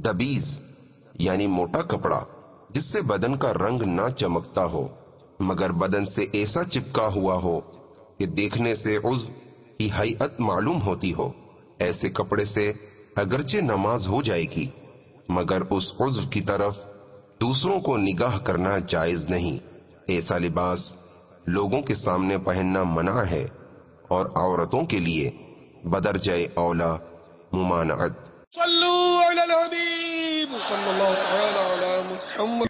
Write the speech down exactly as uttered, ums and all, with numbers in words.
दबीज यानी मोटा कपड़ा जिससे बदन का रंग ना चमकता हो मगर बदन से ऐसा चिपका हुआ हो कि देखने से उज़्व की हैयत मालूम होती हो, ऐसे कपड़े से अगरचे नमाज हो जाएगी मगर उस उज़्व की तरफ दूसरों को निगाह करना जायज नहीं। ऐसा लिबास लोगों के सामने पहनना मना है और औरतों के लिए बदरजाए औला मुमानअत। सल्लू अला हबीब सल्लल्लाहु तआला अला मुहम्मद।